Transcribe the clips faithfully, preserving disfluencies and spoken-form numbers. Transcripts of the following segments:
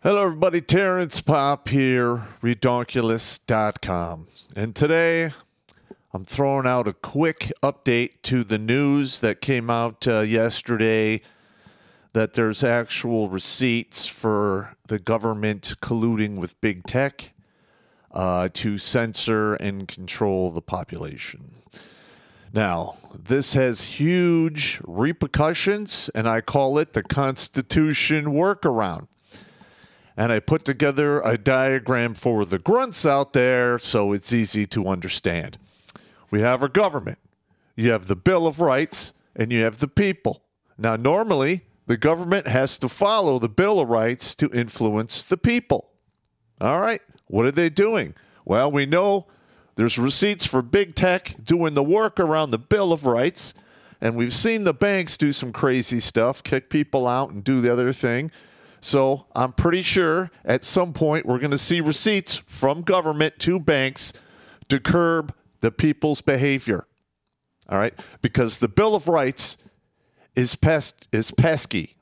Hello, everybody. Terrence Pop here, Redonkulous dot com. And today, I'm throwing out a quick update to the news that came out uh, yesterday that there's actual receipts for the government colluding with big tech uh, to censor and control the population. Now, this has huge repercussions, and I call it the Constitution workaround. And I put together a diagram for the grunts out there so it's easy to understand. We have our government. You have the Bill of Rights, and you have the people. Now, normally, the government has to follow the Bill of Rights to influence the people. All right, what are they doing? Well, we know there's receipts for big tech doing the work around the Bill of Rights, and we've seen the banks do some crazy stuff, kick people out and do the other thing. So I'm pretty sure at some point we're going to see receipts from government to banks to curb the people's behavior. All right? Because the Bill of Rights is pest is pesky.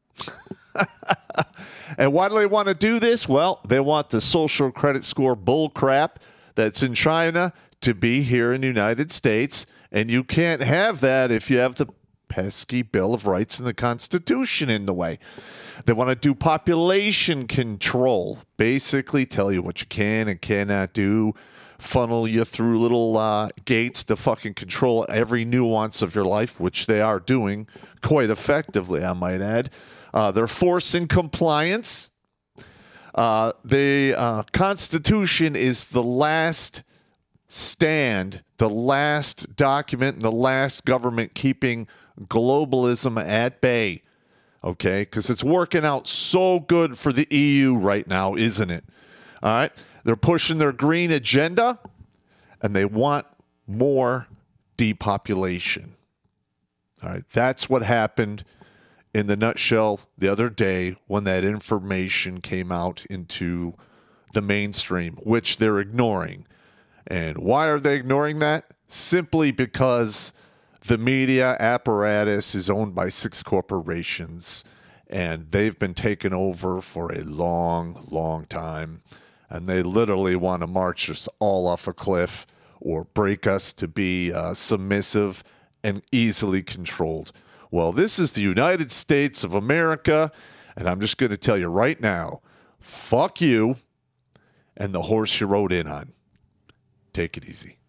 And why do they want to do this? Well, they want the social credit score bull crap that's in China to be here in the United States. And you can't have that if you have the pesky Bill of Rights and the Constitution in the way. They want to do population control, basically tell you what you can and cannot do, funnel you through little uh, gates to fucking control every nuance of your life, which they are doing quite effectively, I might add. Uh, they're forcing compliance. Uh, the uh, Constitution is the last stand, the last document, and the last government keeping globalism at bay. Okay, because it's working out so good for the E U right now, isn't it? All right, they're pushing their green agenda, and they want more depopulation. All right, that's what happened in the nutshell the other day when that information came out into the mainstream, which they're ignoring. And why are they ignoring that? Simply because the media apparatus is owned by six corporations, and they've been taken over for a long, long time. And they literally want to march us all off a cliff or break us to be uh, submissive and easily controlled. Well, this is the United States of America, and I'm just going to tell you right now, fuck you and the horse you rode in on. Take it easy.